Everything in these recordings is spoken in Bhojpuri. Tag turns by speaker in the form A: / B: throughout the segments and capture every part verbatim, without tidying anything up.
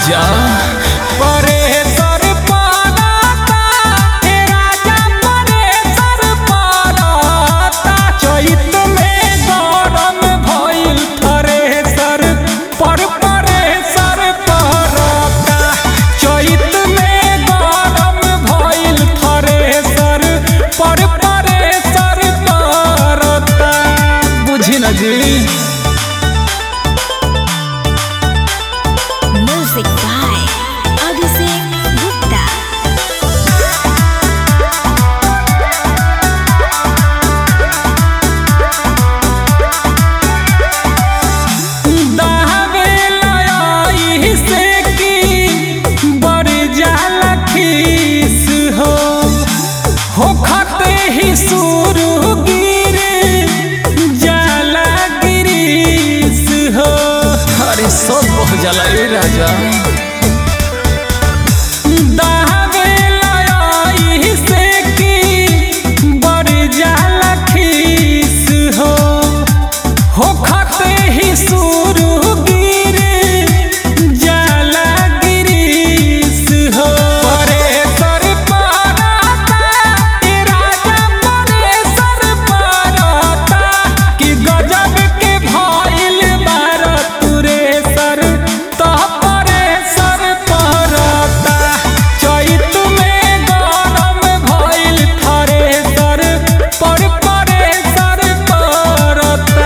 A: राजा
B: परेसर पारता हे राजा परेसर पारता चैत में गरम भइल थरेसर पर परेसर पारता चैत में गरम भइल थरेसर पर परेसर पारता बुझी न जी।
C: Music by Abhishek Gupta.
B: दहवे लयाई से की बड़ जाला खीस हो हो खते ही शुरू गिर जाला गिरीस हो।
A: अरे सब बह जाला ए राजा
B: दहवे लयाई से की बड़ जाला खीस हो हो खते ही शुरू गिर जाला गिरीस हो। परेसर पारता ए राजा परेसर पारता कि गजब के भइल बार तुरेसर तह परेसर पारता चैत में गरम भइल थरेसर पर परेसर पारता।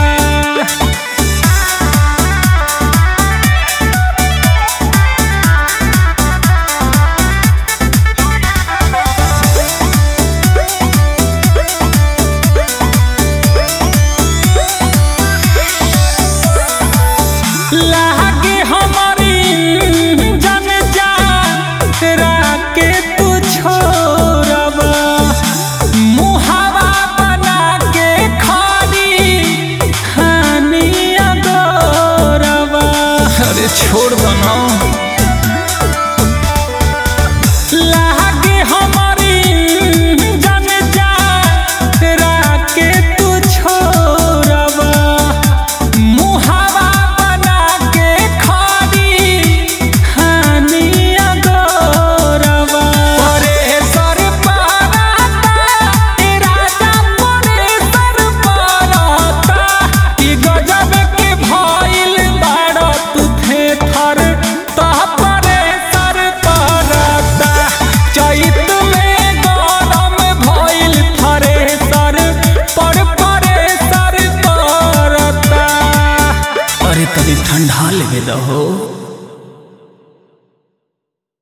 B: लागे हमारी जन जा तेरा के तू छोड़बा मुहावा बना के खाली हानि अगोरबा।
A: अरे छोड़ बना
B: लागे हमारी जन जा तेरा के तू छोड़बा मुहावा बना के खाली हानि अगोरबा। परेसर पारता ए राजा परेसर पारता कि गजब के भइल बाड़ तू थेथर तह परेसर पारता चैत में गरम भइल थरेसर पर परेसर पारता।
A: अरे तनी ठंडा लेवे दहो।